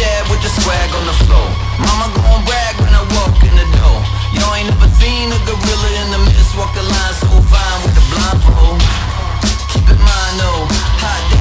dad with the swag on the floor. Mama gon' brag when I walk in the door. You ain't never seen a gorilla in the mist walk the line so fine with the blindfold. Keep in mind though, hot